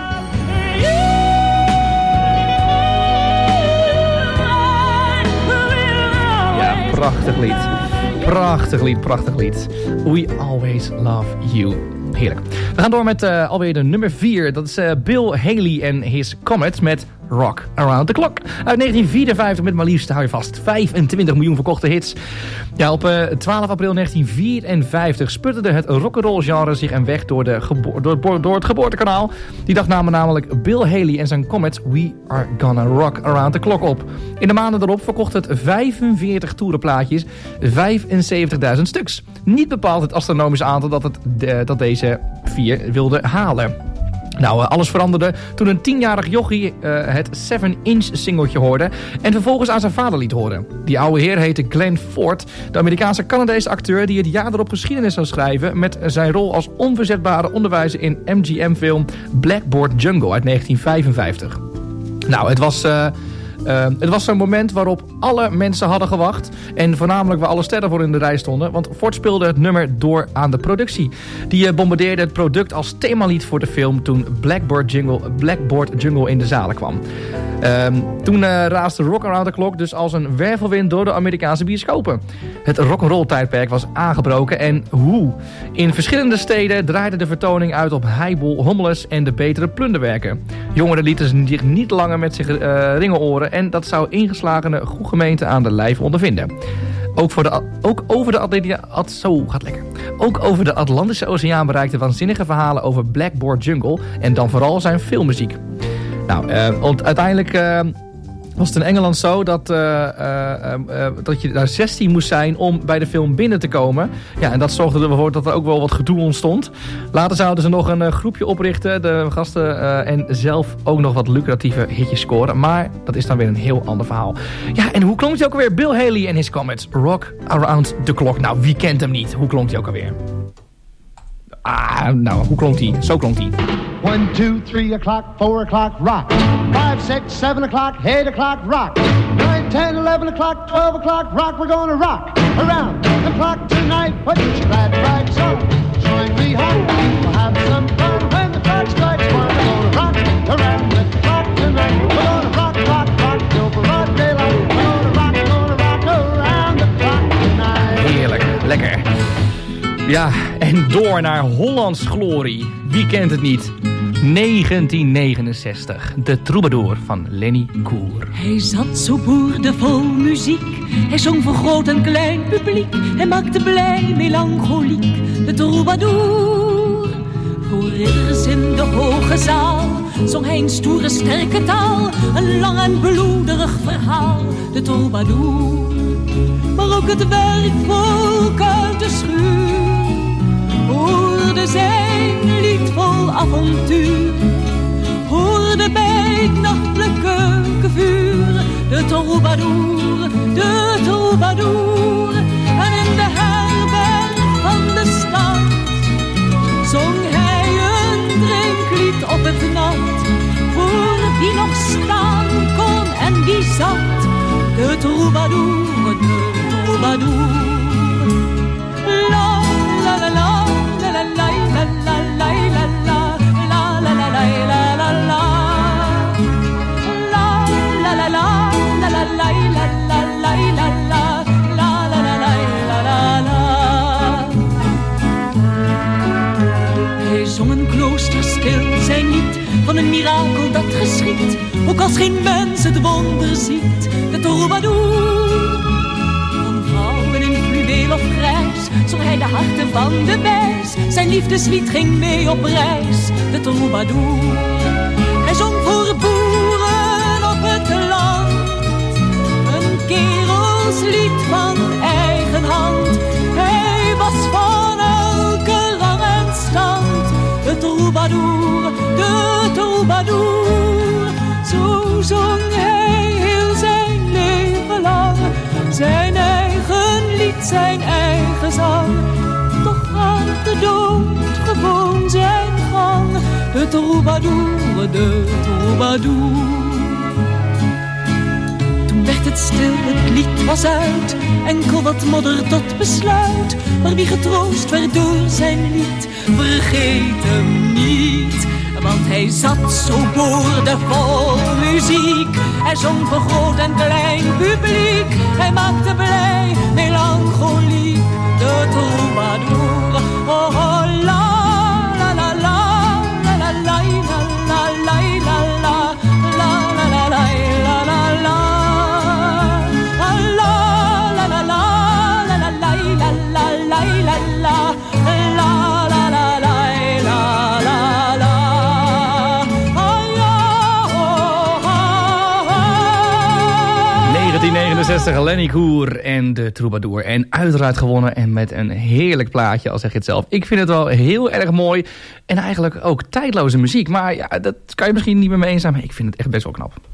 Ja, prachtig lied. Prachtig lied, prachtig lied. We Always Love You. Heerlijk. We gaan door met alweer de nummer 4. Dat is Bill Haley en His Comet met Rock Around the Clock. Uit 1954 met maar liefst, hou je vast, 25 miljoen verkochte hits. Ja, op 12 april 1954 sputterde het rock'n'roll genre zich een weg door het geboortekanaal. Die dag namen namelijk Bill Haley en zijn Comets We Are Gonna Rock Around the Clock op. In de maanden erop verkocht het 45 toerenplaatjes, 75.000 stuks. Niet bepaald het astronomische aantal dat deze 4 wilde halen. Nou, alles veranderde toen een 10-jarig jochie het 7-inch singeltje hoorde en vervolgens aan zijn vader liet horen. Die oude heer heette Glenn Ford, de Amerikaanse Canadese acteur die het jaar erop geschiedenis zou schrijven met zijn rol als onverzetbare onderwijzer in MGM-film Blackboard Jungle uit 1955. Nou, het was zo'n moment waarop alle mensen hadden gewacht. En voornamelijk waar alle sterren voor in de rij stonden. Want Ford speelde het nummer door aan de productie. Die bombardeerde het product als themalied voor de film toen Blackboard Jungle in de zalen kwam. Toen raasde Rock Around the Clock dus als een wervelwind door de Amerikaanse bioscopen. Het rock'n'roll tijdperk was aangebroken en hoe? In verschillende steden draaide de vertoning uit op Highball Hommeless en de betere plunderwerken. Jongeren lieten zich niet langer met zich ringen oren en dat zou ingeslagene goede gemeente aan de lijf ondervinden. Ook over de Atlantische Oceaan bereikten waanzinnige verhalen over Blackboard Jungle en dan vooral zijn filmmuziek. Nou, uiteindelijk was het in Engeland zo dat je daar 16 moest zijn om bij de film binnen te komen. Ja, en dat zorgde ervoor dat er ook wel wat gedoe ontstond. Later zouden ze nog een groepje oprichten, de gasten, en zelf ook nog wat lucratieve hitjes scoren. Maar dat is dan weer een heel ander verhaal. Ja, en hoe klonk hij ook alweer? Bill Haley en His Comets, Rock Around the Clock. Nou, wie kent hem niet? Hoe klonk hij ook alweer? Nou, hoe klonk hij? Zo klonk hij. 1, 2, 3 o'clock, 4 o'clock, rock. 5, 6, 7 o'clock, 8 o'clock, rock. 9, 10, 11 o'clock, 12 o'clock, rock. We're gonna rock around the clock tonight. Put your glad rags on, join me home. We'll have some fun when the clock strikes 1. We're gonna rock around the clock tonight. We're gonna rock, rock, rock till broad daylight. We're gonna rock around the clock tonight. Heerlijk, lekker. Ja, en door naar Hollands glorie. Wie kent het niet? 1969, De Troubadour van Lenny Koer. Hij zat zo boerdevol muziek. Hij zong voor groot en klein publiek. Hij maakte blij, melancholiek. De Troubadour. Voor ridders in de hoge zaal zong hij een stoere, sterke taal. Een lang en bloederig verhaal. De Troubadour. Maar ook het werkvolk uit de schuur hoorde zijn lied vol avontuur. Hoorde bij keukenvuur. De troubadour, de troubadour. En in de herberg van de stad zong hij een drinklied op het nat. Voor wie nog staan kon en wie zat. De troubadour, de troubadour. La la la la la la la la la la la la la la la la la. La la la la la la la la la la la la la. Hij zong een kloosterstil zijn lied van een mirakel dat geschiet, ook als geen mens het wonder ziet. De troubadour, van vrouwen in fluweel of grijs, zong hij de harten van de wijs. Zijn liefdeslied ging mee op reis. De troubadour, hij zong voor boeren op het land, een kerelslied van eigen hand. Hij was van elke rang en stand. De troubadour, de troubadour. Zo zong hij heel zijn leven lang. Zijn eigen lied, zijn eigen zang. Toch gaat de dood gewoon zijn gang. De troubadour, de troubadour. Toen werd het stil, het lied was uit. Enkel wat modder tot besluit. Maar wie getroost werd door zijn lied, vergeet hem niet. Want hij zat zo boordevol muziek. Hij zong voor groot en klein publiek. Hij maakte blij, melancholiek. De troubadour, oh, oh la la la la la la la la la la la la la la la la la. Lenny Koer en de troubadour. En uiteraard gewonnen en met een heerlijk plaatje, al zeg je het zelf. Ik vind het wel heel erg mooi en eigenlijk ook tijdloze muziek. Maar ja, dat kan je misschien niet met me eens zijn, maar ik vind het echt best wel knap.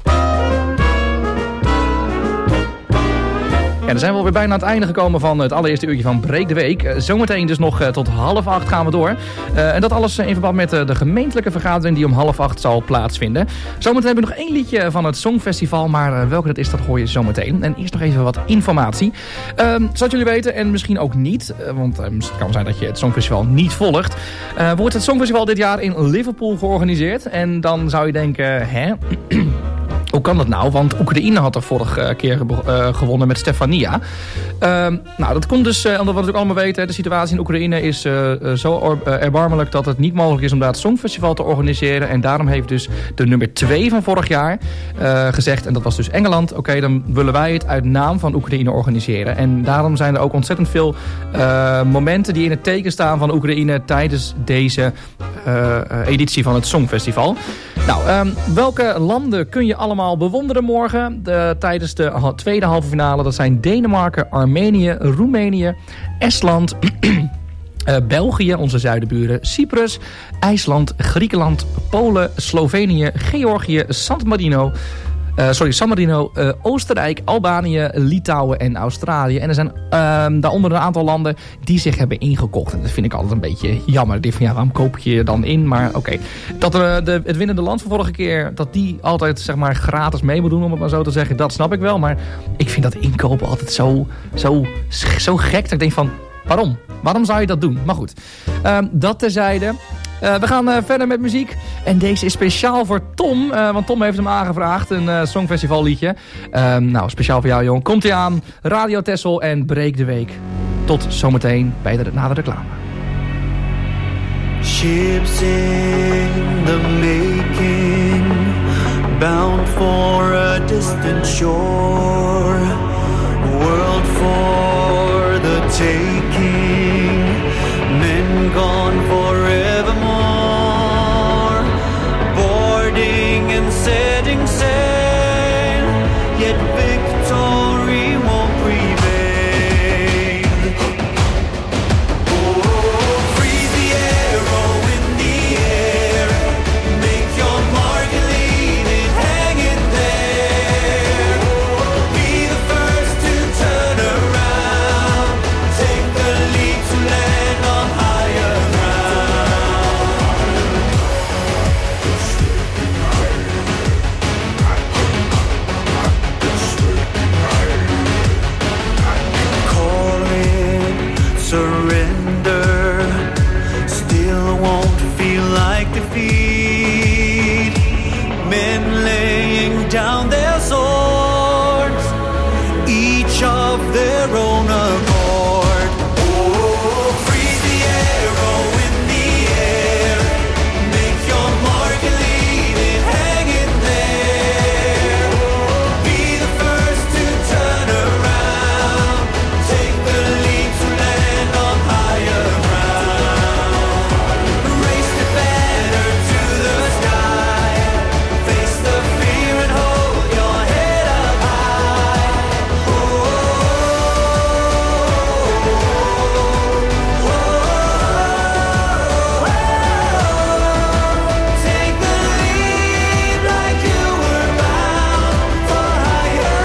Ja, dan zijn we alweer bijna aan het einde gekomen van het allereerste uurtje van Breek de Week. Zometeen dus nog tot 7:30 gaan we door. En dat alles in verband met de gemeentelijke vergadering die om 7:30 zal plaatsvinden. Zometeen hebben we nog 1 liedje van het Songfestival, maar welke dat is, dat hoor je zometeen. En eerst nog even wat informatie. Zoals jullie weten, en misschien ook niet, want het kan zijn dat je het Songfestival niet volgt, wordt het Songfestival dit jaar in Liverpool georganiseerd. En dan zou je denken, hè? Hoe kan dat nou? Want Oekraïne had er vorige keer gewonnen met Stefania. Nou, dat komt dus, omdat we natuurlijk allemaal weten, de situatie in Oekraïne is zo erbarmelijk dat het niet mogelijk is om daar het Songfestival te organiseren. En daarom heeft dus de nummer 2 van vorig jaar gezegd, en dat was dus Engeland, oké, dan willen wij het uit naam van Oekraïne organiseren. En daarom zijn er ook ontzettend veel momenten die in het teken staan van Oekraïne tijdens deze editie van het Songfestival. Nou, welke landen kun je allemaal bewonderen morgen tijdens de tweede halve finale? Dat zijn Denemarken, Armenië, Roemenië, Estland, België, onze zuidenburen, Cyprus, IJsland, Griekenland, Polen, Slovenië, Georgië, San Marino, Oostenrijk, Albanië, Litouwen en Australië. En er zijn daaronder een aantal landen die zich hebben ingekocht. En dat vind ik altijd een beetje jammer. Ik denk van, ja, waarom koop je je dan in? Maar oké. Dat het winnende land van vorige keer, dat die altijd zeg maar gratis mee moet doen, om het maar zo te zeggen, dat snap ik wel. Maar ik vind dat inkopen altijd zo gek. Dat ik denk van, waarom? Waarom zou je dat doen? Maar goed, dat terzijde. We gaan verder met muziek. En deze is speciaal voor Tom. Want Tom heeft hem aangevraagd. Een Songfestival liedje. Nou, speciaal voor jou, jong. Komt ie aan. Radio Texel en Breek de Week. Tot zometeen na de reclame. Ships in the making, bound for a distant shore. World for the taking, men gone forevermore. Boarding and setting sail, yet victory won't prevail. Oh, freeze the arrow in the air, make your mark and leave it hanging there. surrender still won't feel like defeat. Men laying down their swords, each of their own accord. Oh, freeze the arrow in the air, make your mark and leave it hanging there. Be the first to turn around, take the leap to land on higher ground. Raise the banner to the sky, face the fear and hold your head up high. Take the leap like you were bound for higher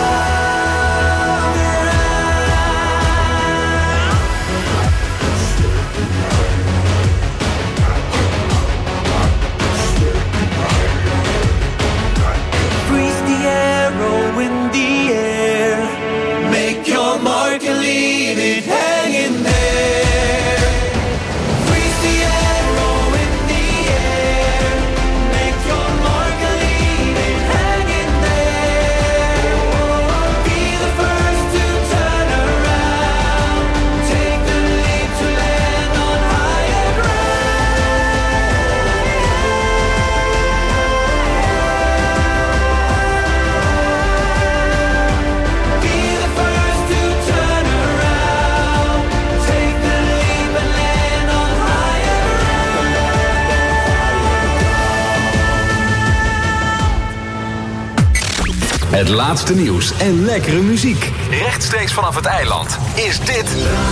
Freeze the arrow in the air, make your mark and leave it hanging there. Freeze the arrow in the air, make your mark and leave it hanging there. Be the first to turn around, take the leap to land on higher Be the first to turn around, take the leap and land on higher Het laatste nieuws en lekkere muziek. Rechtstreeks vanaf het eiland is dit...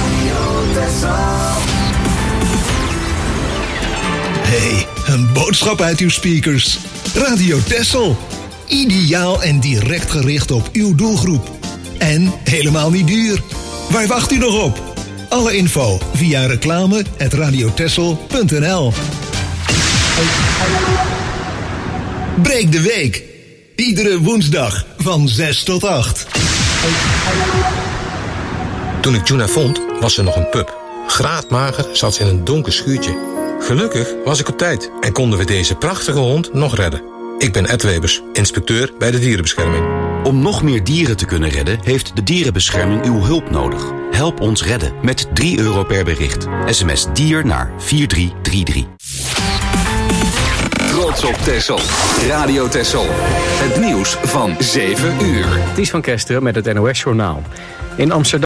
Hey, een boodschap uit uw speakers. Radio Texel. Ideaal en direct gericht op uw doelgroep. En helemaal niet duur. Waar wacht u nog op? Alle info via reclame@radiotexel.nl. Breek de week. Iedere woensdag van 6 tot 8. Toen ik Juna vond, was ze nog een pup. Graadmager zat ze in een donker schuurtje. Gelukkig was ik op tijd en konden we deze prachtige hond nog redden. Ik ben Ed Webers, inspecteur bij de dierenbescherming. Om nog meer dieren te kunnen redden, heeft de dierenbescherming uw hulp nodig. Help ons redden met €3 per bericht. SMS DIER naar 4333. Trots op Texel. Radio Texel. Het nieuws van 7 uur. Ties van Kesteren met het NOS-journaal. In Amsterdam